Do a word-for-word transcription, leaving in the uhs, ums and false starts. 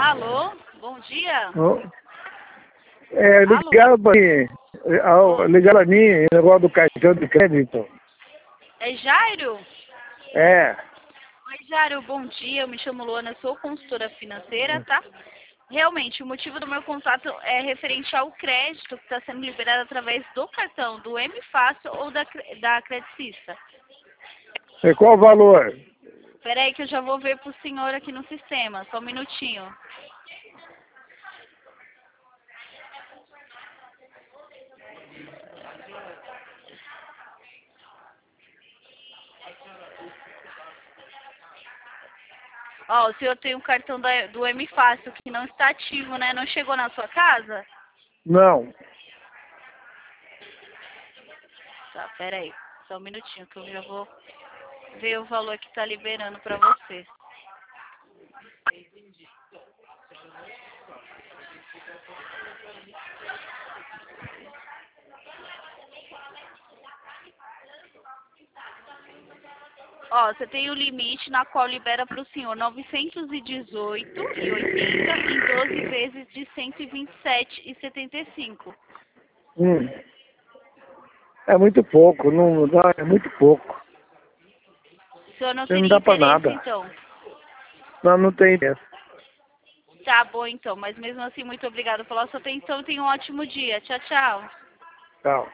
Alô, bom dia. Oh. É, Alô? ligaram para mim, ah, ligaram a mim, negócio do cartão de crédito. É Jairo? É. Oi, Jairo, bom dia. Eu me chamo Luana, sou consultora financeira, tá? Realmente, o motivo do meu contato é referente ao crédito que está sendo liberado através do cartão, do M Fácil ou da, cre- da Credicista. E qual o valor? Espera aí que eu já vou ver pro senhor aqui no sistema, só um minutinho. Ó, o senhor tem um cartão da- do M Fácil que não está ativo, né? Não chegou na sua casa? Não. Tá, pera aí, só um minutinho que eu já vou ver o valor que tá liberando pra você. Ó, você tem o limite na qual libera para o senhor novecentos e dezoito reais e oitenta centavos em doze vezes de cento e vinte e sete reais e setenta e cinco centavos. Hum. É muito pouco, não dá, é muito pouco. O senhor não Não teria dá para interesse, nada. então? Não, não tem interesse. Tá bom, então. Mas mesmo assim, muito obrigada pela sua atenção e tenha um ótimo dia. Tchau, tchau. Tchau.